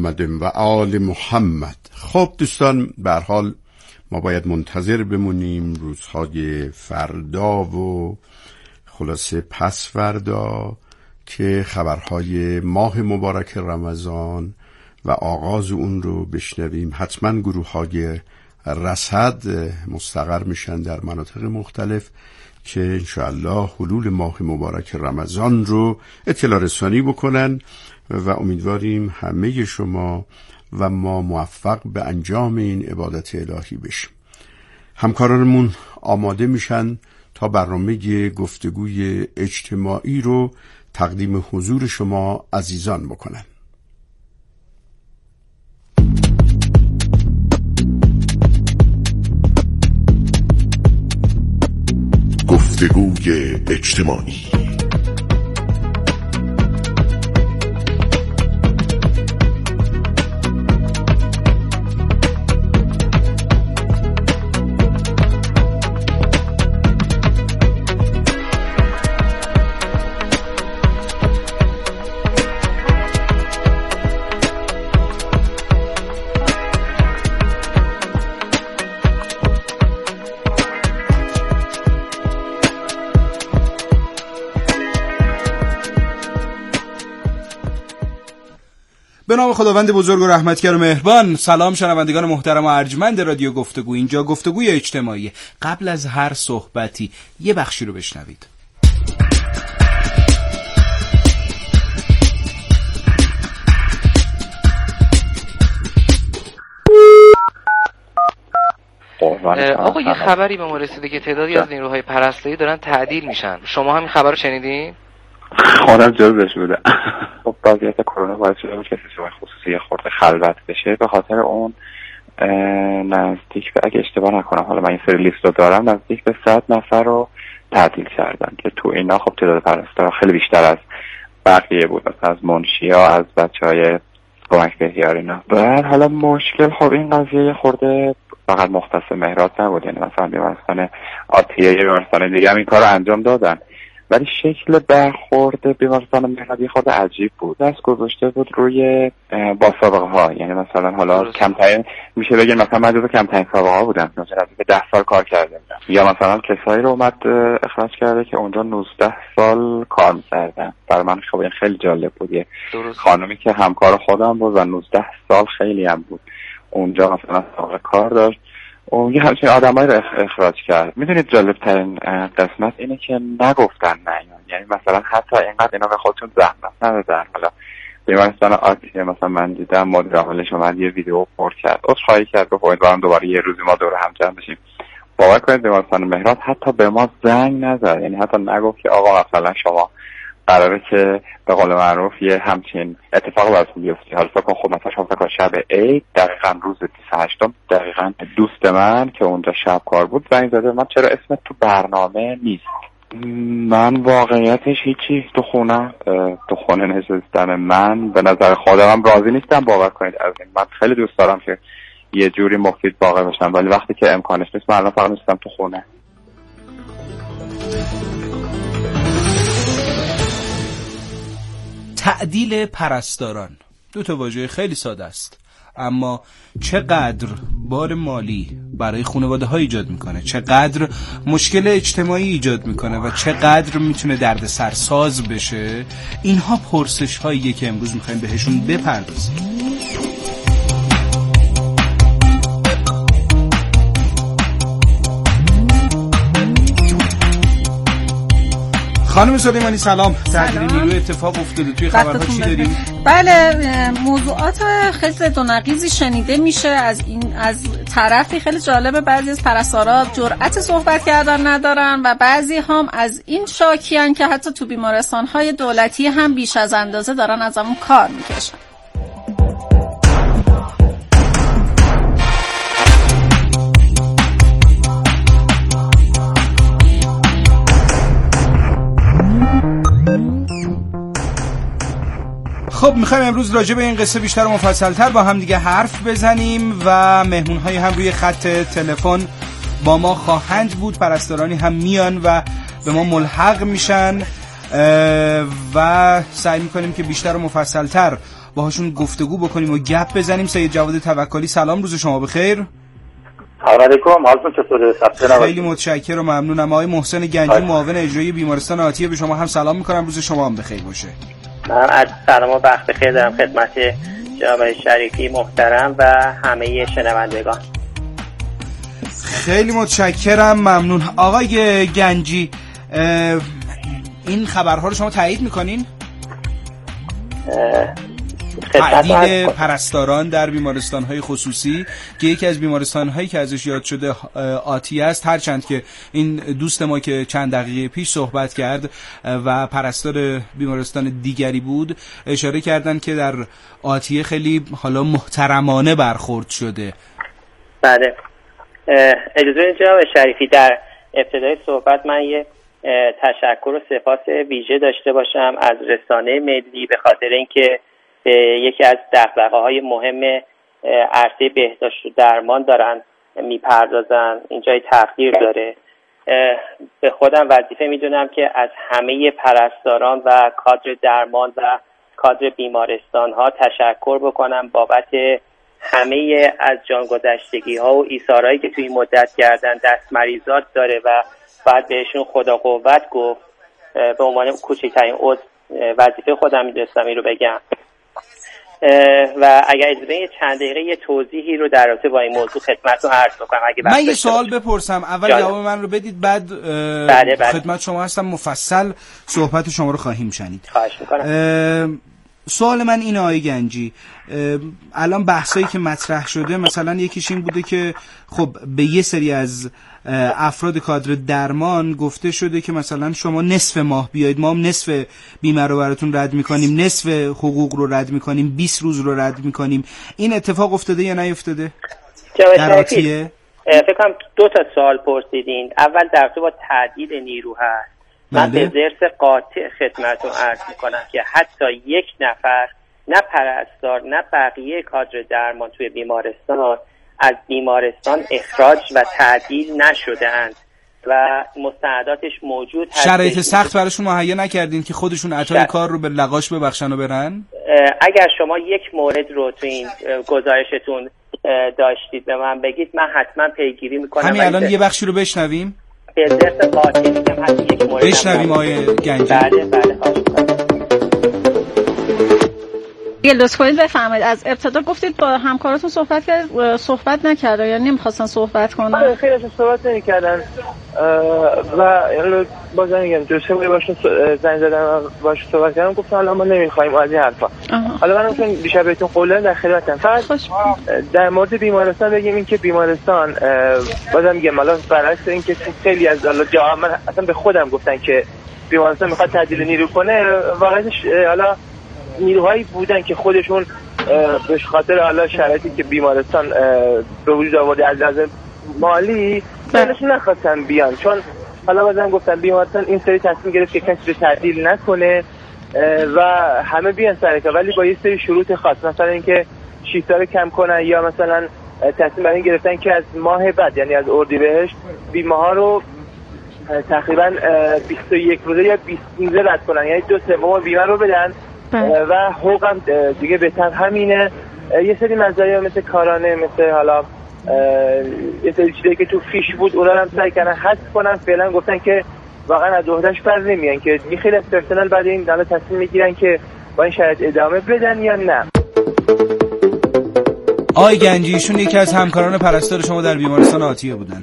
محمد و آل محمد. خب دوستان، به هر حال ما باید منتظر بمونیم روزهای فردا و خلاصه پس فردا که خبرهای ماه مبارک رمضان و آغاز اون رو بشنویم. حتما گروه‌های رصد مستقر میشن در مناطق مختلف که انشاءالله حلول ماه مبارک رمضان رو اطلاع رسانی بکنن و امیدواریم همه شما و ما موفق به انجام این عبادت الهی بشیم. همکارانمون آماده میشن تا برنامه گفتگوی اجتماعی رو تقدیم حضور شما عزیزان بکنن. گفتگوی اجتماعی. به نام خداوند بزرگ و رحمتگر و مهربان. سلام شنوندگان محترم و ارجمند رادیو گفتگو. اینجا گفتگوی اجتماعی. قبل از هر صحبتی یه بخشی رو بشنوید. آقا یه خبری به ما رسیده که تعدادی از نیروهای پرستاری دارن تعدیل میشن. شما همین خبر رو شنیدین؟ خودم جزش بوده. خب وضعیت کرونا باعث شده بود که سیستم خصوصی یه خورده خلوت بشه. به خاطر اون نزدیک به، اگه اشتباه نکنم، حالا من این سری لیست رو دارم، نزدیک به 100 نفر رو تعطیل کردن که تو اینا خب تعداد پرستارا خیلی بیشتر از بقیه بود، از منشیا، از بچهای کمک بهیار اینا. و حالا مشکل، خب این قضیه یه خورده فقط مختص مهرات نبود، یعنی مثلا بیمارستان آتیه، بیمارستان دیگه هم این کار رو انجام دادن، ولی شکل برخورد بیمارستان مهرات یه خورده عجیب بود. دست گذاشته بود روی با سابقه ها، یعنی مثلا حالا کمترین میشه بگیم مثلا من جزو کمترین سابقه ها بودم، مثلا از 10 سال کار کرده بودم، یا مثلا کسایی رو اومد اخراج کرده که اونجا 19 سال کار می‌کردن. برای من خب این خیلی جالب بود. یه خانومی که همکار خودم بود و 19 سال خیلی هم بود اونجا مثلا سابقه کار داشت، اون یه همچین آدمایی رو اخراج کرد. میدونید جالب ترین قسمت اینه که نگفتن نه، یعنی مثلا حتی اینقدر اینا به خودشون زحمت ندادن. حالا بیمارستان آتیه مثلا من دیدم مدیر عاملش اومد یه ویدیو پورت کرد، عذرخواهی کرد، گفت امیدوارم دوباره یه روزی ما دور هم جمع بشیم. باور کنید بیمارستان مهرات حتی به ما زنگ نزد، یعنی حتی نگفت که آقا مثلا شما قراره که به قول معروف یه همچین اتفاق براتون بیفته. حالا فکر کن خب مثلا شما فکر شب عید دقیقاً روز 28م دقیقاً دوست من که اونجا شب کار بود زنگ زده من چرا اسمت تو برنامه نیست. من واقعیتش هیچی، تو خونه نشستم. من به نظر خودم راضی نیستم، باور کنید از این. من خیلی دوست دارم که یه جوری مفید واقع باشم، ولی وقتی که امکانش نیست من الان فقط نشستم تو خونه. تعدیل پرستاران، دو تا واژه خیلی ساده است، اما چقدر بار مالی برای خانواده ها ایجاد میکنه، چقدر مشکل اجتماعی ایجاد میکنه و چقدر میتونه دردسرساز بشه، اینها پرسش هاییه که امروز میخوایم بهشون بپردازیم. خانم سلیمانی سلام. تعدیل نیروی اتفاق افتاده، توی خبرها چی داریم؟ بله، موضوعات خیلی زد و نقیضی شنیده میشه از طرفی خیلی جالبه. بعضی از پرستارا جرأت صحبت کردن ندارن و بعضی هم از این شاکیان که حتی تو بیمارستان‌های دولتی هم بیش از اندازه دارن از همون کار میکشن. خب میخوایم امروز راجع به این قصه بیشتر و مفصل‌تر با هم دیگه حرف بزنیم و مهمون‌های هم روی خط تلفن با ما خواهند بود. پرستارانی هم میان و به ما ملحق میشن و سعی میکنیم که بیشتر و مفصل‌تر باهاشون گفتگو بکنیم و گپ بزنیم. سید جواد توکلی سلام، روز شما بخیر. علیکم، حالتون چطوره؟ خیلی متشکرم و ممنونم. آقای محسن گنجی معاون اجرایی بیمارستان آتیه به شما هم سلام میکنم، روز شما هم بخیر باشه. من از سلام و وقت بخیر دارم خدمت جناب شریفی محترم و همه شنوندگان. خیلی متشکرم، ممنون. آقای گنجی، این خبرها رو شما تایید میکنین؟ تعدیل پرستاران در بیمارستان‌های خصوصی که یکی از بیمارستان‌هایی که ازش یاد شده آتیه است، هرچند که این دوست ما که چند دقیقه پیش صحبت کرد و پرستار بیمارستان دیگری بود اشاره کردن که در آتیه خیلی حالا محترمانه برخورد شده. بله، اجازه بدید جناب شریفی در ابتدای صحبت من یه تشکر و سپاس ویژه داشته باشم از رسانه ملی به خاطر اینکه یکی از دغدغه‌های مهم عرصه بهداشت و درمان دارن میپردازن، اینجای تغییر داره. به خودم وظیفه میدونم که از همه پرستاران و کادر درمان و کادر بیمارستان ها تشکر بکنم بابت همه از جانگذشتگی ها و ایثارهایی که توی این مدت کردن. دست مریضات داره و باید بهشون خدا قوت گفت. به عنوان کوچکترین عضو وظیفه خودم میدونستم این رو بگم. و اگر اجازه بدید چند دقیقه یه توضیحی رو در رابطه با این موضوع خدمتتون عرض بکنم. من یه سوال بپرسم، اول جواب من رو بدید، بعد بله. خدمت شما هستم، مفصل صحبت شما رو خواهیم شنید. خواهش میکنم. سوال من اینه آقای گنجی، الان بحثایی که مطرح شده مثلا یکیش این بوده که خب به یه سری از افراد کادر درمان گفته شده که مثلا شما نصف ماه بیایید، ما هم نصف بیمه رو براتون رد میکنیم، نصف حقوق رو رد میکنیم، 20 روز رو رد میکنیم. این اتفاق افتاده یا نیفتاده در آتیه؟ فکر کنم 2 تا سوال پرسیدین. اول در رابطه با تعدیل نیرو هست. من به ضرس قاطع خدمتتون عرض میکنم که حتی یک نفر، نه پرستار نه بقیه کادر درمان توی بیمارستان از بیمارستان اخراج و تعدیل نشده اند و مستنداتش موجود هست. شرایط سخت براشون مهیا نکردین که خودشون عطای کار رو به لغاش ببخشن و برن؟ اگر شما یک مورد رو تو این گزارشتون داشتید به من بگید، من حتما پیگیری میکنم. همین الان یه بخشی رو بشنویم. به ضرس قاطع میگم حتی یک مورد بشنویم آقای گنجی. بله خواهش میکنم. لطف کنید بفرمایید. از ابتدا گفتید با همکاراتون صحبت نکردن، یعنی نمیخواستن صحبت کنن؟ خیلی ازش صحبت نمی‌کردن و بازم میگم جوشه باشون زنگ زدن و باش صحبت کردم، گفتن حالا ما نمیخوایم از این حرفا. حالا من چون دیشب بهتون قول در خدمتم. فقط در مورد بیمارستان بگیم این که بیمارستان بازم میگم حالا برعکس این که خیلی از جا من اصلا به خودم گفتن که بیمارستان میخواد تعدیل نیرو کنه، واقعیتش حالا نیروهایی بودن که خودشون به خاطر حالا شرایطی که بیمارستان به وجود آورده از لحاظ مالی دلشون نخواستن بیان، چون حالا بازم گفتن بیمارستان این سری تصمیم گرفت که کسی رو تعدیل نکنه و همه بیان سر کار، ولی با یه سری شروط خاص، مثلا اینکه شیفتا رو کم کنن یا مثلا تصمیم بر این گرفتن که از ماه بعد یعنی از اردیبهشت بیمه ها رو تقریبا 21 روزه یا 20 روزه رد کنن، یعنی 2/3 بیمه رو بدن و حقوقم دیگه بهتر همینه. یه سری مزایا مثل کارانه، مثل حالا یه سری چیزایی که تو فیش بود اونا هم سعی کردن حذف کنن. فعلا گفتن که واقعا از عهده‌اش بر نمیان، که خیلی از پرسنل بعد این دانا تصمیم میگیرن که با این شرایط ادامه بدن یا نه. آقای گنجی ایشون یکی از همکاران پرستار شما در بیمارستان آتیه بودن.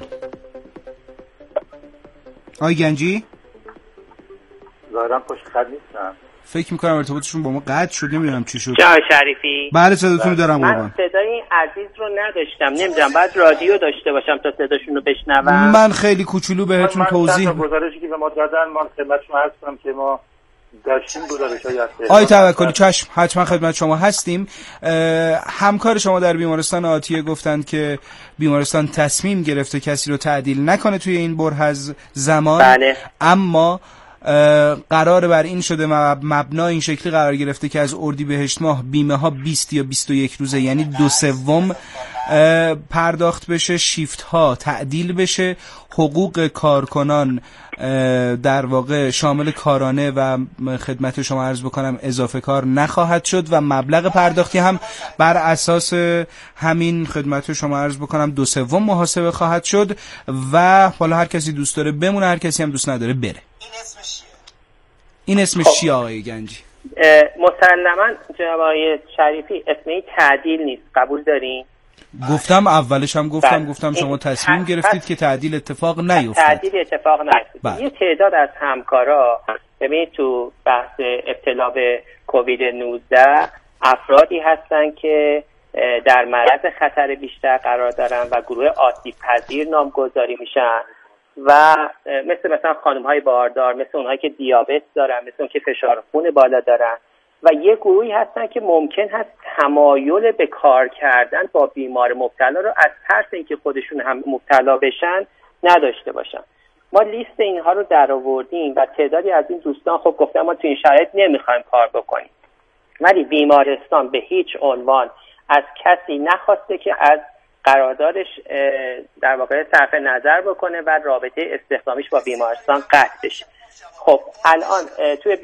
آقای گنجی ظاهرا پشت خط نیستم، فکر میکنم ارتباطشون با ما قطع شد، نمیدونم چی شد. جناب شریفی بله صداتون رو دارم قربان. من صدای این عزیز رو نداشتم، نمیدونم بعد رادیو داشته باشم تا صداشون رو بشنوم. من خیلی کوچولو بهتون توضیح گزارشی که به ما دادن ما خدمتتون عرض کنم که ما داشتیم گزارش‌های هست. آقای توکلی چشم، حتما خدمت شما هستیم. همکار شما در بیمارستان آتیه گفتند که بیمارستان تصمیم گرفته کسی رو تعدیل نکنه توی این بره از زمان. بله. اما قرار بر این شده مبنا این شکلی قرار گرفته که از اردیبهشت ماه بیمه ها 20 یا 21 روزه، یعنی 2/3 پرداخت بشه، شیفت ها تعدیل بشه، حقوق کارکنان در واقع شامل کارانه و خدمت شما عرض بکنم اضافه کار نخواهد شد و مبلغ پرداختی هم بر اساس همین خدمت شما عرض بکنم 2/3 محاسبه خواهد شد و حالا هر کسی دوست داره بمونه، هر کسی هم دوست نداره بره. این اسمش چیه آقای گنجی؟ مسلما جناب آقای شریفی اسم این تعدیل نیست، قبول دارین؟ گفتم اولش هم گفتم شما تصمیم گرفتید که تعدیل اتفاق نیفتد. تعدیل اتفاق نیفتد. یه تعداد از همکارا ببینید تو بحث ابتلا به کووید 19 افرادی هستن که در معرض خطر بیشتر قرار دارن و گروه آسیب پذیر نامگذاری میشن و مثلا خانم‌های باردار، مثل اونهایی که دیابت دارن، مثل اون که فشار خون بالا دارن و یه گروهی هستن که ممکن هست تمایل به کار کردن با بیمار مبتلا رو از ترس اینکه خودشون هم مبتلا بشن نداشته باشن. ما لیست اینها رو درآوردیم و تعدادی از این دوستان خب گفتن ما تو این شرایط نمیخوایم کار بکنیم، ولی بیمارستان به هیچ عنوان از کسی نخواسته که از قراردادش در واقع صرف نظر بکنه و رابطه استخدامیش با بیمارستان قطع بشه. خب الان توی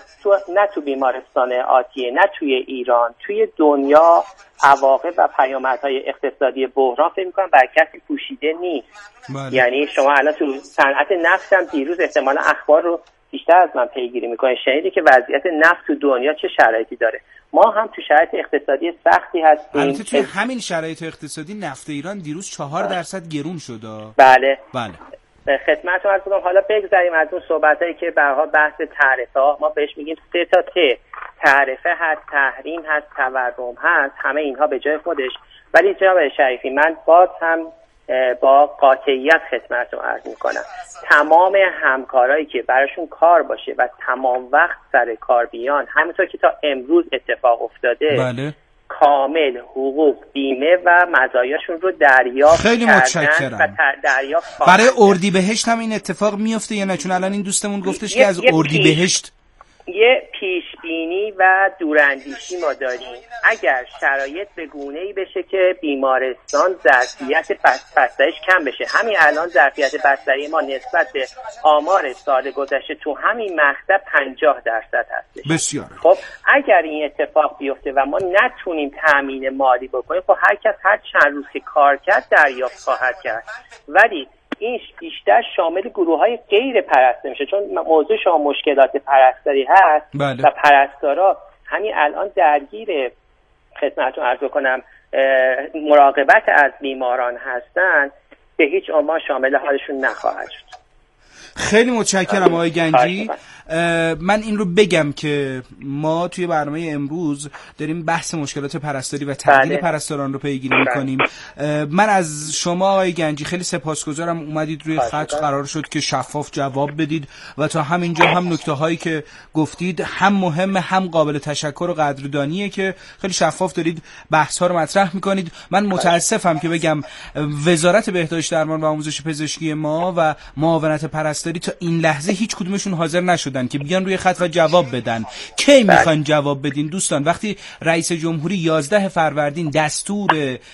نه تو بیمارستان آتیه، نه توی ایران، توی دنیا عواقب و پیامدهای اقتصادی بحران فکر می‌کنم بر کسی پوشیده نیست. یعنی شما الان تو صنعت نفت هم دیروز احتمالاً اخبار رو بیشتر از من پیگیری می‌کنید، شنیدی که وضعیت نفت تو دنیا چه شرایطی داره. ما هم تو شرایط اقتصادی سختی هستیم. البته توی همین شرایط اقتصادی نفت ایران دیروز 4% گرون شد. بله. خدمتتون عرض کنم. حالا بگذاریم از اون صحبتایی که به هر حال بحث تعرفه ها، ما بهش میگیم 3 تا ت، تعرفه هست، تحریم هست، تورم هست، همه اینها به جای خودش. ولی جناب شریفی من باز هم با قاطعیت خدمتتون عرض میکنم تمام همکارایی که براشون کار باشه و تمام وقت سر کار بیان، همونطور که تا امروز اتفاق افتاده، بله، کامل حقوق، بیمه و مزایاشون رو دریافت خیلی متشکرم. و دریافت برای اردیبهشت هم این اتفاق میفته یا نه؟ چون الان این دوستمون گفتش که از اردیبهشت یه پیش بینی و دوراندیشی ما داریم. اگر شرایط به گونه‌ای بشه که بیمارستان ظرفیت بستریش کم بشه، همین الان ظرفیت بستری ما نسبت به آمار سال گذشته تو همین مقطع 50% هستش. بسیار. خب اگر این اتفاق بیفته و ما نتونیم تامین مالی بکنیم، خب هر کس هر چند روز که کار کرد دریافت خواهد کرد. ولی این بیشتر شامل گروه‌های غیر پرسته میشه، چون موضوع شما مشکلات پرستاری هست. بله. و پرستارا همین الان درگیر خدمتتون عرض کنم مراقبت از بیماران هستن، به هیچ عنوان شامل حالشون نخواهد شد. خیلی متشکرم آقای گنجی. من این رو بگم که ما توی برنامه امروز داریم بحث مشکلات پرستاری و تعدیل پرستاران رو پیگیری می‌کنیم. من از شما آقای گنجی خیلی سپاسگزارم، اومدید روی خط، قرار شد که شفاف جواب بدید و تا همینجا هم نکته‌هایی که گفتید هم مهم هم قابل تشکر و قدردانیه که خیلی شفاف دارید بحث‌ها رو مطرح می‌کنید. من متاسفم که بگم وزارت بهداشت درمان و آموزش پزشکی ما و معاونت پرستاری تا این لحظه هیچ کدومشون حاضر نشدن که بیان روی خط و جواب بدن. کی میخواین جواب بدین دوستان؟ وقتی رئیس جمهوری 11 فروردین دستور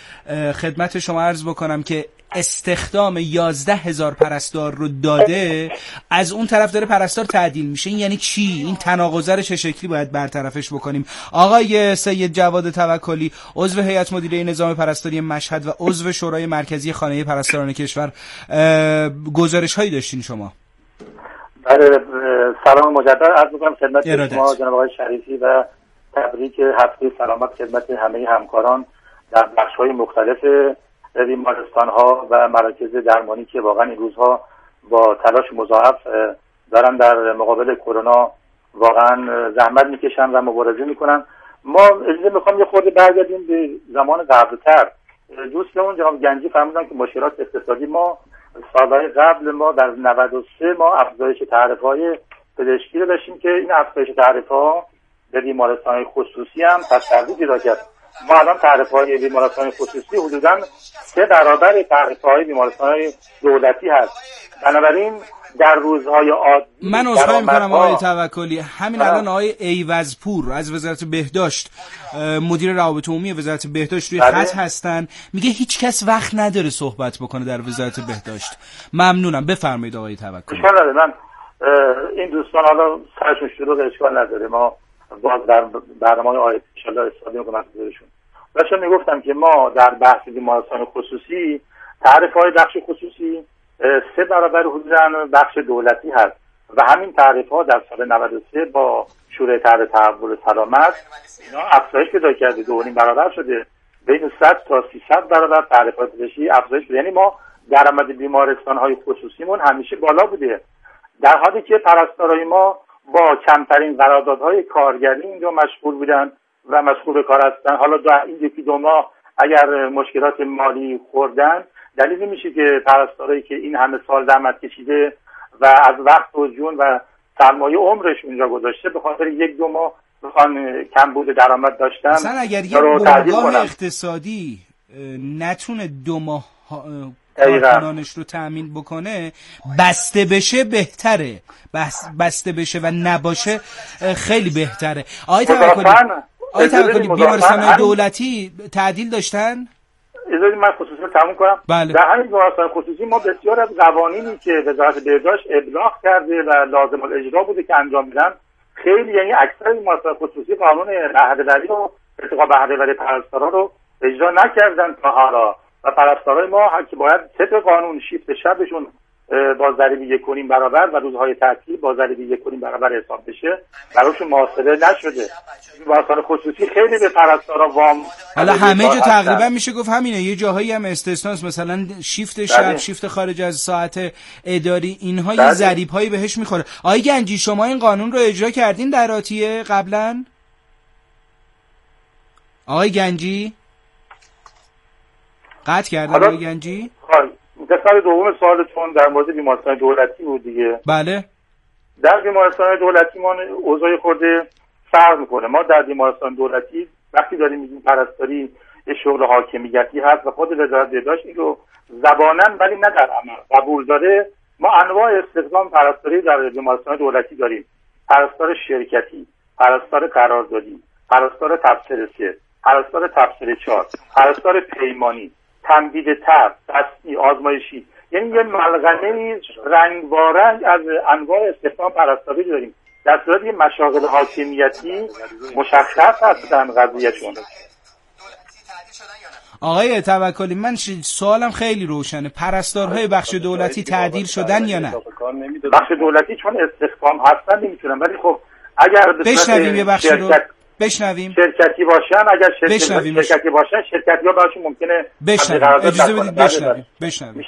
خدمت شما عرض بکنم که استخدام 11,000 پرستار رو داده، از اون طرف داره پرستار تعدیل میشه، این یعنی چی؟ این تناقض رو چه شکلی باید برطرفش بکنیم؟ آقای سید جواد توکلی، عضو هیئت مدیره نظام پرستاری مشهد و عضو شورای مرکزی خانه پرستاران کشور، گزارش هایی داشتین شما؟ بله، سلام مجدد عرض می‌کنم خدمت شما جناب آقای شریفی و تبریک هفته سلامت خدمت همه همکاران در بخش‌های مختلف بیمارستان‌ها و مراکز درمانی که واقعا این روزها با تلاش مضاعف دارن در مقابل کرونا واقعا زحمت میکشن و مبارزه میکنن. ما اجازه میخوام یه خورده برگردیم به زمان قبل‌تر. دوستمون جناب گنجی فرمودن که مشکلات اقتصادی ما سالهای قبل ما در 93 ما افزایش تعرفه‌های پزشکی رو داشتیم که این افزایش تعرفه‌ها به بیمارستان‌های خصوصی هم تسریع پیدا کرد. ما الان تعرفه‌های بیمارستان خصوصی حدوداً 3 برابر تعرفه‌های بیمارستان‌های دولتی هست. بنابراین در روزهای عادی من عذرخواهی میکنم آقای توکلی، همین الان آقای ایوزپور از وزارت بهداشت، مدیر روابط عمومی وزارت بهداشت روی خط هستن، میگه هیچ کس وقت نداره صحبت بکنه در وزارت بهداشت. ممنونم، بفرمایید آقای توکلی. من این دوستان حالا سرشون شروع اشکال نداره، ما باز در برنامه آیت ان شاء الله استفاده می‌کنم ازشون. داشتم میگفتم که ما در بحث بیمارستان خصوصی تعریف‌های بخش خصوصی 3 برابر حدوداً بخش دولتی هست و همین تعریف‌ها در سال 93 با شورای طرح تحول سلامت اینا افزایش پیدا کرده، 2.5 برابر شده، بین 100 تا 300 برابر تعریف‌های پزشکی افزایش شده. یعنی ما درآمد بیمارستان‌های خصوصیمون همیشه بالا بوده، در حالی که پرستارای ما با کمترین قراردادهای کارگری اینجا مشغول بودن و مشغول به کار هستن. حالا این 1-2 ماه اگر مشکلات مالی خوردن، دلیل میشه که پرستارایی که این همه سال زحمت کشیده و از وقت و جون و سرمایه عمرش اونجا گذاشته به خاطر 1-2 ماه بخوان کمبود درآمد داشتن. مثلا اگر یه بنگاه اقتصادی نتونه 2 ماه کارکنانش رو تأمین بکنه، بسته بشه بهتره، بسته بشه و نباشه خیلی بهتره. آقای توکلی بیمارستان دولتی تعدیل داشتن؟ اجازه من خصوصا تموم کنم. بله. در همین بیمارستان خصوصی ما بسیار از قوانینی که وزارت بهداشت ابلاغ کرده و لازم الاجرا بوده که انجام میدن، خیلی یعنی اکثر بیمارستان خصوصی قانون بهره‌وری و ارتقا بهره‌وری پرستارا رو اجرا نکردن تا حالا و پرستارای ما که باید طبق قانون شیفت شبشون با ضریب 1.5 برابر و روزهای تعطیل با ضریب 1.5 برابر حساب بشه، براشون محاسبه نشده. بیمارستان خصوصی خیلی به پرستارا وام، حالا همه جا تقریبا میشه گفت همینه، یه جاهایی هم استثناست، مثلا شیفت شب، شیفت خارج از ساعت اداری، اینها یه ضریب‌هایی بهش میخوره. آقای گنجی شما این قانون رو اجرا کردین در آتیه قبلا؟ آقای گنجی قطع کردن آقای گنجی؟ قسمت دوم سوالتون در مورد بیمارستان دولتی بود دیگه. بله. در بیمارستان دولتی ما اوضاع خورده فرق میکنه. ما در بیمارستان دولتی وقتی داریم میگیم پرستاری یه شغل حاکمیتی هست و خود وزارت بهداشت این رو زباناً ولی نه در عمل قبول داره، ما انواع استخدام پرستاری در بیمارستان دولتی داریم: پرستار شرکتی، پرستار قراردادی، پرستار تبصره 3، پرستار تبصره 4، پرستار پیمانی، تمدید تب، تصنیع، آزمایشی. یعنی یه ملغمه رنگوارنگ از انواع استخدام پرستاری داریم. در صورت یه مشاغل حاکمیتی مشخص هستن قضیهشون. آقای توکلی من سوالم خیلی روشنه، پرستارهای بخش دولتی تعدیل شدن یا نه؟ بخش دولتی چون استخدام هستن نمیتونن، ولی خب اگر بشنویم یه بخش رو بشنویم شرکتی باشن، اگر شرکتی باشن شرکتی ها براشون ممکنه بشنویم. اجازه بدید بشنویم.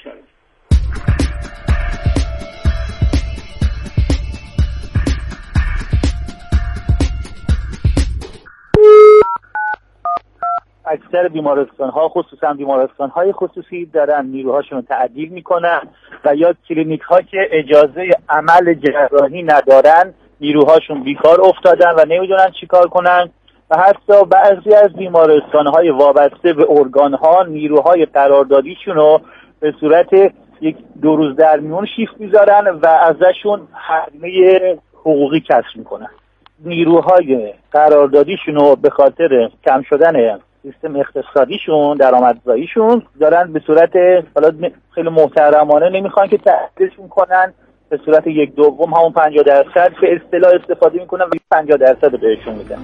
اکثر بیمارستان‌ها خصوصا بیمارستان‌های خصوصی دارن نیروهاشون رو تعدیل میکنن و یا کلینیک‌ها که اجازه عمل جراحی ندارن نیروهاشون بیکار افتادن و نمیدونن چیکار کنن و حتی بعضی از بیمارستان‌های وابسته به ارگان‌ها نیروهای قراردادیشون رو به صورت 1-2 روز در میون شیفت میذارن و ازشون هزینه حقوقی کسر میکنن. نیروهای قراردادیشون رو به خاطر کم شدن سیستم اقتصادیشون، درآمدزاییشون دارن به صورت حالا خیلی محترمانه نمیخوان که تعدیلشون کنن، به صورت 1/2 همون 50% به اصطلاح استفاده میکنن و 50% بهشون میدن.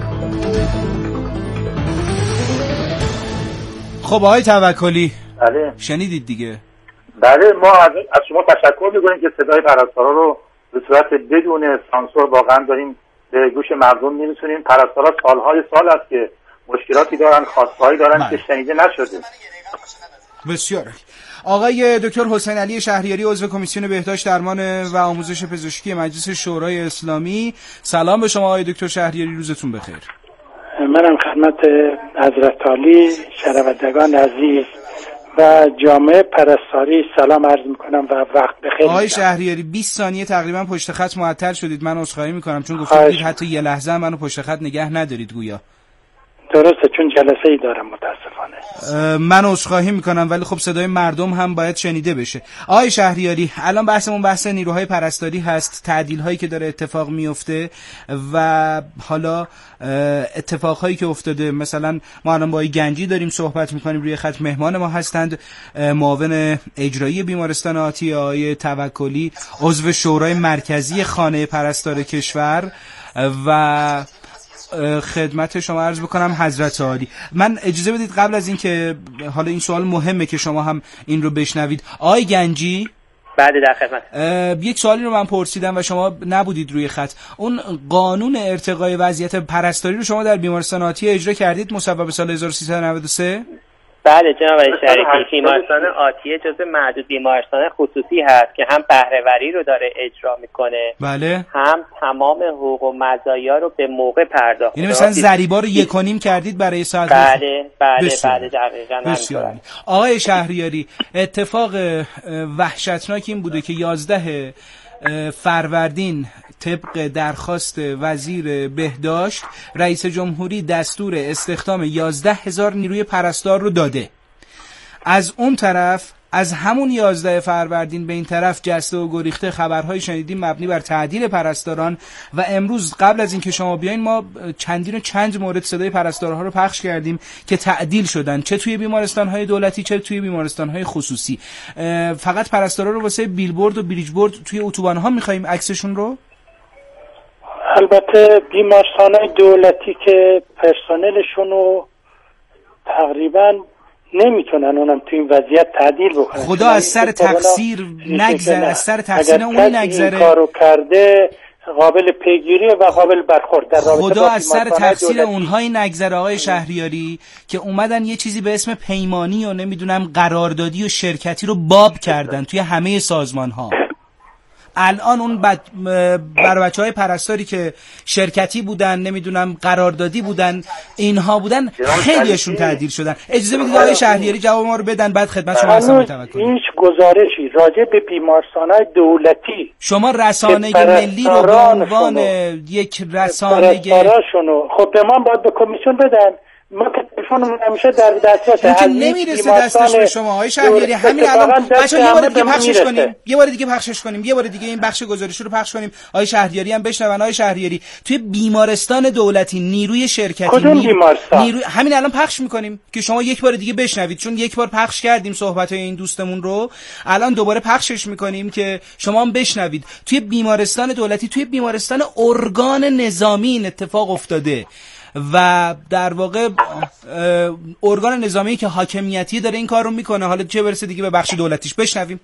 خب آقای توکلی بله شنیدید دیگه. بله ما از شما تشکر میکنیم که صدای پرستارا رو به صورت بدون سانسور واقعا داریم به گوش مردم میرسونیم. پرستارا سالهای سال است که مشکلاتی دارن، خواستهایی دارن که شنیده نشده. بسیار. آقای دکتر حسین علی شهریاری عضو کمیسیون بهداشت درمان و آموزش پزشکی مجلس شورای اسلامی، سلام به شما آقای دکتر شهریاری، روزتون بخیر. منم خدمت حضرت عالی شنوندگان عزیز و جامعه پرستاری سلام عرض میکنم و وقت بخیر. آقای شهریاری 20 ثانیه تقریبا پشت خط معطل شدید، من عذرخواهی میکنم چون گفتید حتی یه لحظه منو پشت خط نگه ندارید گویا. درسته، چون جلسه ای دارم متاسفانه. من عذرخواهی میکنم ولی خب صدای مردم هم باید شنیده بشه. آقای شهریاری، الان بحثمون بحث نیروهای پرستاری هست، تعدیل هایی که داره اتفاق میفته و حالا اتفاقهایی که افتاده. مثلا ما الان با آقای گنجی داریم صحبت میکنیم، روی خط مهمان ما هستند معاون اجرایی بیمارستان آتی آقای توکلی، عضو شورای مرکزی خانه پرستار کشور و خدمت شما عرض بکنم حضرت عالی. من اجازه بدید قبل از این که حالا این سوال مهمه که شما هم این رو بشنوید. آقای گنجی، بعد در خدمت. یک سوالی رو من پرسیدم و شما نبودید روی خط. اون قانون ارتقای وضعیت پرستاری رو شما در بیمارستان آتی اجرا کردید مصوب سال 1393؟ بله جناب شریفی، بیمارستان آتیه جزو معدود بیمارستان خصوصی هست که هم بهره‌وری رو داره اجرا میکنه، بله، هم تمام حقوق و مزایا رو به موقع پرداخت. یعنی مثلا ضریبا رو 1.5 کردید برای ساعت؟ بله دقیقاً بسیار. آقای شهریاری، اتفاق وحشتناک این بوده که 11 فروردین طبق درخواست وزیر بهداشت رئیس جمهوری دستور استخدام 11,000 نیروی پرستار رو داده. از اون طرف از همون 11 فروردین به این طرف جسته و گریخته خبرهای شنیدیم مبنی بر تعدیل پرستاران و امروز قبل از اینکه شما بیاین ما چند مورد صدای پرستارها رو پخش کردیم که تعدیل شدن، چه توی بیمارستان‌های دولتی چه توی بیمارستان‌های خصوصی. فقط پرستارا رو واسه بیلبورد و بریجبورد توی اتوبان‌ها می‌خوایم عکسشون رو؟ البته بیمارستان‌های دولتی که پرسنلشون رو تقریباً نمیتونن اونم تو این وضعیت تعدیل بکنن. خدا از سر تقصیر نگذره، از سر تقصیر اون نگذره. این کارو کرده قابل پیگیری و قابل برخورد در رابطه خدا از سر تقصیر اونهایی نگذره آقای شهریاری که اومدن یه چیزی به اسم پیمانی و نمیدونم قراردادی و شرکتی رو باب کردن توی همه سازمان‌ها. الان اون برای بچه‌های پرستاری که شرکتی بودن، نمیدونم قراردادی بودن، اینها بودن، خیلیشون تعدیل شدن. اجازه بدید آقای شهریاری جواب ما رو بدن، بعد خدمت شما هستم. هیچ گزارشی راجع به بیمارستان‌های دولتی شما رسانه ملی رو به عنوان یک رسانه خب به من باید به کمیسیون بدن. ما که تلفنمون همیشه در دسترسه، نمیرسه دستش به شما آقای شهریاری. همین الان بچه‌ها یه بار دیگه پخشش کنیم، یه بار دیگه این بخش گزارش رو پخش کنیم آقای شهریاری هم بشنون. آقای شهریاری، توی بیمارستان دولتی نیروی شرکتی نیروی همین الان پخش میکنیم که شما یک بار دیگه بشنوید، چون یک بار پخش کردیم صحبت‌های این دوستمون رو، الان دوباره پخشش میکنیم که شما هم بشنوید. توی بیمارستان دولتی، توی بیمارستان ارگان نظامی این اتفاق افتاده و در واقع ارگان نظامی که حاکمیتی داره این کار رو میکنه، حالا چه برسه دیگه به بخش دولتیش. بشنویم.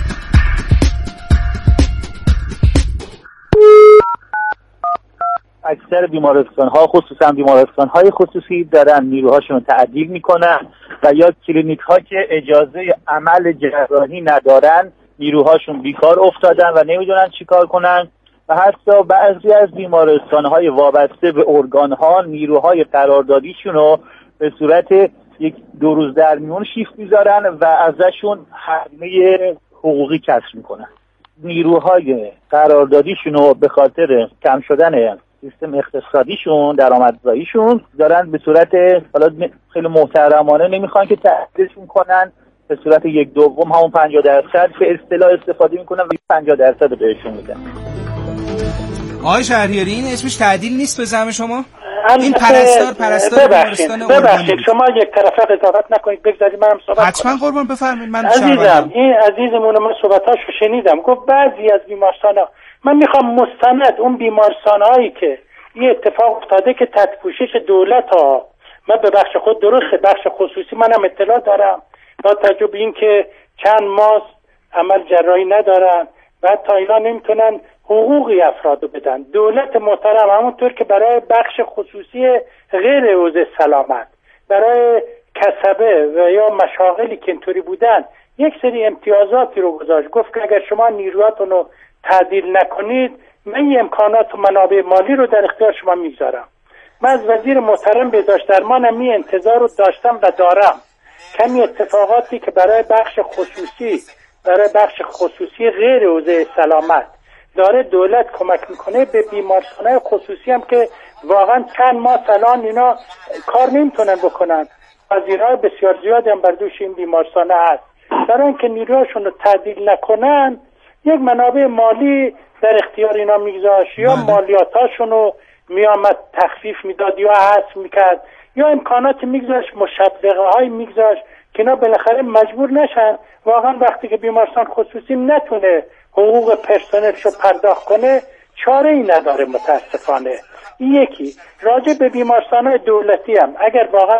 اکثر بیمارستان‌ها خصوصا بیمارستان‌های خصوصی دارن نیروهاشون رو تعدیل میکنن و یا کلینیک‌ها که اجازه عمل جراحی ندارن نیروهاشون بیکار افتادن و نمیدونن چیکار کنن و حتی بعضی از بیمارستان‌های وابسته به ارگان‌ها نیروهای قراردادیشون رو به صورت یک 2 روز در میون شیفت میذارن و ازشون هزینه حقوقی کسر میکنن. نیروهای قراردادیشون رو به خاطر کم شدن سیستم اقتصادیشون، درآمدزاییشون دارن به صورت حالا خیلی محترمانه نمیخوان که تعدیلشون کنن، به صورت 1/2 همون 50% به اصطلاح استفاده میکنن و 50% بهشون میدن. آقای شهریاری، این اسمش تعدیل نیست به زعم شما؟ این پرستار ببخشید شما یک طرفه قضاوت نکنید، بگذارید منم صحبت کنم. حتما قربان بفرمایید. من عزیزم این عزیزمون من صحبتاشو شنیدم، گفت بعضی از بیمارستانا، من میخوام مستند اون بیمارستانایی که این اتفاق افتاده که تحت پوشش دولت ها، من به بخش خود درسته، بخش خصوصی منم اطلاع دارم، با توجه به این که چند ماه عمل جراحی ندارن و تا اینا نمیتونن حقوقی افرادو بدن. دولت محترم همونطور که برای بخش خصوصی غیر حوزه سلامت، برای کسبه و یا مشاغلی که اینطوری بودن یک سری امتیازاتی رو گذاشت، گفت که اگر شما نیروهاتون رو تعدیل نکنید من این امکانات و منابع مالی رو در اختیار شما میگذارم. من از وزیر محترم بهداشت درمانم این انتظار رو داشتم و دارم. کمی اتفاقاتی که برای بخش خصوصی غیر حوزه سلامت داره دولت کمک میکنه به بیمارستان‌های خصوصی هم که واقعا چند ماه سالان اینا کار نمیتونن بکنن. وزیرهای بسیار زیادی هم بر دوش این بیمارستانه هست. در اینکه نیروهاشون رو تعدیل نکنن یک منابع مالی در اختیار اینا میگذاشت یا مالیاتاشون رو میامد تخفیف میداد یا حذف میکرد یا امکانات میگذاشت، مشبقه های میگذاشت که اینا بالاخره مجبور نشن. واقعا وقتی که بیمارستان خصوصی نتونه حقوق پرسنلشو پرداخت کنه چاره ای نداره متاسفانه. یکی راجع به بیمارستان‌های دولتی هم اگر واقعا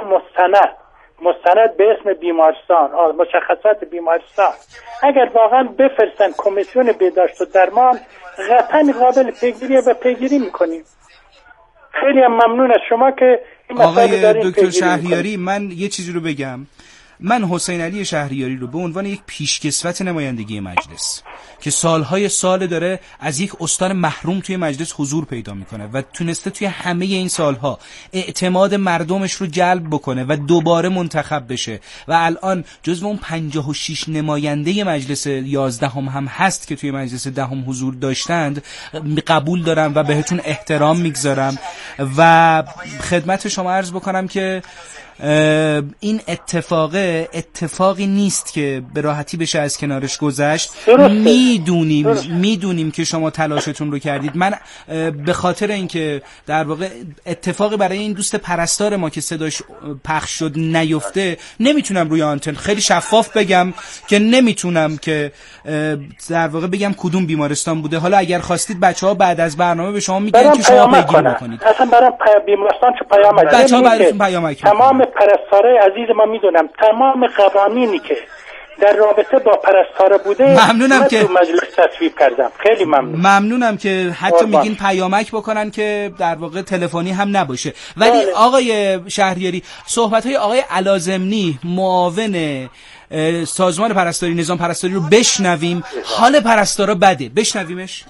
مستند به اسم بیمارستان مشخصات بیمارستان اگر واقعا بفرستن کمیسیون بهداشت و درمان قطعا قابل پیگیری و پیگیری میکنیم. خیلی هم ممنون از شما که این مسئله دارین. آقای دکتر شهریاری من یه چیزی رو بگم. من حسین علی شهریاری رو به عنوان یک پیشکسوت نمایندگی مجلس که سالهای سال داره از یک استان محروم توی مجلس حضور پیدا میکنه و تونسته توی همه این سالها اعتماد مردمش رو جلب بکنه و دوباره منتخب بشه و الان جزو اون 56 نماینده مجلس 11 هم هست که توی مجلس 10 حضور داشتند، قبول دارم و بهتون احترام میگذارم و خدمت شما عرض بکنم که این اتفاقی نیست که به راحتی بشه از کنارش گذشت. میدونیم که شما تلاشتون رو کردید. من به خاطر اینکه در واقع اتفاقی برای این دوست پرستار ما که صداش پخش شد نیفته نمیتونم روی آنتن خیلی شفاف بگم که نمیتونم که در واقع بگم کدوم بیمارستان بوده. حالا اگر خواستید بچه‌ها بعد از برنامه به شما میگن که شما پیگیری بکنید. اصلا برام بیمارستان چه پیام بچه‌ها براتون پیام تمام پرستارای عزیز ما میدونم تمام قوانینی که در رابطه با پرستاره بوده ممنونم که مجلس تصویب کردم. خیلی ممنونم که حتی میگین پیامک بکنن که در واقع تلفنی هم نباشه. ولی آقای شهریاری صحبت‌های آقای علازمنی معاون سازمان پرستاری نظام پرستاری رو بشنویم. حال پرستارا بده، بشنویمش.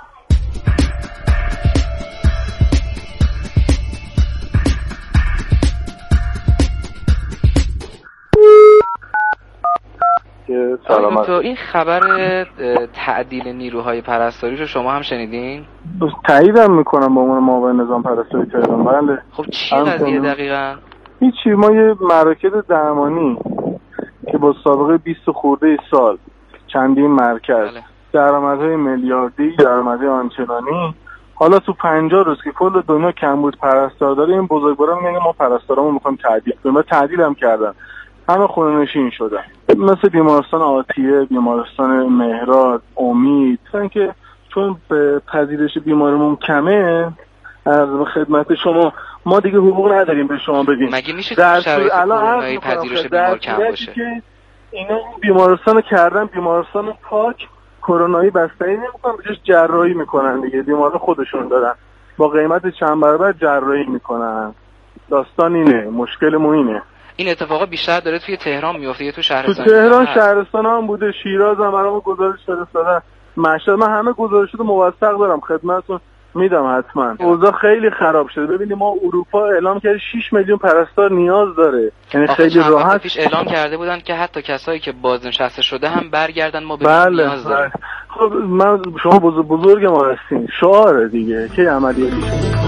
تو این خبر تعدیل نیروهای پرستاری رو شما هم شنیدین؟ تاییدم میکنم با عنوان معاون نظام پرستاری تهران. بله. خب چی قضیه دقیقاً؟ هیچی، ما یه مراکز درمانی که با سابقه 20 خورده سال چندین مرکز درآمدهای میلیاردی، درآمدهای آنچنانی، حالا تو 50 روز که کل دنیا کمبود پرستار داره این بزرگوارا میگن ما پرستارامون میخوایم تعدیل کنیم و تعدیل هم کردن. همه خونه نشین شدن، مثل بیمارستان آتیه، بیمارستان مهراد، امید. که چون به پذیرش بیمارمون کمه از خدمت شما ما دیگه حقوق نداریم به شما بدیم. مگه میشه در الان پذیرش بیمار کم باشه؟ که اینا بیمارستان کردن بیمارستان پاک، کرونایی بستری نمیکنن، بهش جراحی میکنن دیگه. بیمارا خودشون دارن با قیمت چند برابر جراحی میکنن. داستان اینه، مشکلمون اینه. این اتفاقا بیشتر داره توی تهران میفته یا تو شهرستان؟ تو تهران شهرستان هم بوده، شیراز هم برام گزارش فرستادن، مشهد. من همه گزارشات موثق دارم خدمتتون میدم حتما. اوضاع خیلی خراب شده. ببینید ما اروپا اعلام کرده 6 میلیون پرستار نیاز داره. یعنی خیلی راحت پیش اعلام کرده بودن که حتی کسایی که بازنشسته شده هم برگردن ما به نیاز داریم. خب من شما بزرگ ما هستین، شعار دیگه که عملیاتی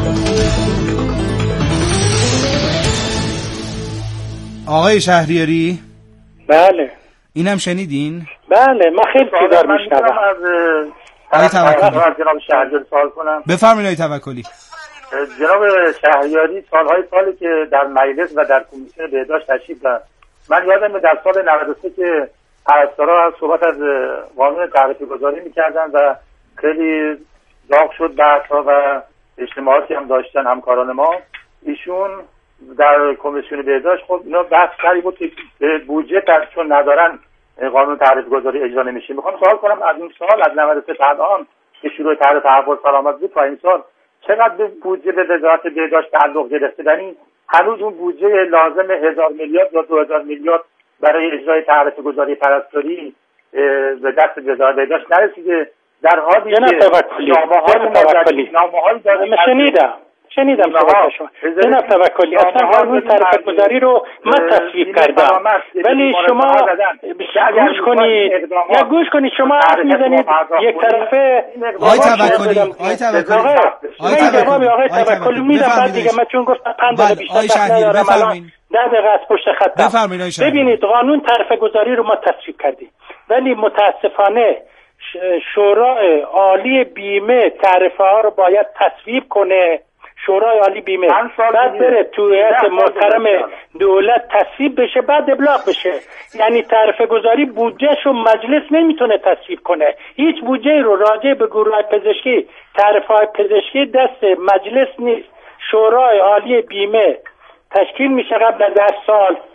آقای شهریاری؟ بله. اینم شنیدین؟ بله من خیلی چیزا میشنوم. از جناب شهریاری سوال کنم. بفرمایید آقای توکلی. جناب شهریاری سالی که در مجلس و در کمیسیون بهداشت تشریف دارن، من یادم در سال 93 که پرستارا صحبت از قانون تعرفه گذاری میکردن و خیلی داغ شد بحث‌ها و اجتماعاتی هم داشتن همکاران ما. ایشون در کمیسیون بهداشت خب اینا بحث کردی بود که بودجه چون ندارن قانون تعرفه گذاری اجرا نمیشه. میخوام سوال کنم از این سال از 93 تا الان که شروع تعرفه تحول سلامت بود تا این سال چقدر به بودجه به وزارت بهداشت تعلق گرفته؟ یعنی هنوز اون بودجه لازم 1000 میلیارد یا 2000 میلیارد برای اجرای تعرفه گذاری پرستاری به دست وزارت بهداشت نرسیده، در حالی که نامه‌هایی داره. شنیدم شنیدم صحبت شما. جناب توکلی اصلا قانون تعرفه گذاری رو من تصویب کردم، ولی شما گوش کنید شما حرف میزنید یک طرفه. آقای توکلی آقای توکلی میدم بعد دیگه، من چون گفتم 5 دقیقه بیشتر ندارم الان 10 دقیقه از پشت خطم. ببینید قانون تعرفه گذاری رو ما تصویب کردیم، ولی متاسفانه شورای عالی بیمه تعرفه ها رو باید تصویب کنه. شورای عالی بیمه بعد بره تو هیئت محترم دولت تصویب بشه، بعد ابلاغ بشه. یعنی تعرفه گذاری بودجهش رو مجلس نمیتونه تصویب کنه. هیچ بودجه رو راجع به گروه پزشکی، تعرفه های پزشکی دست مجلس نیست. شورای عالی بیمه تشکیل میشه قبل از 10 سال،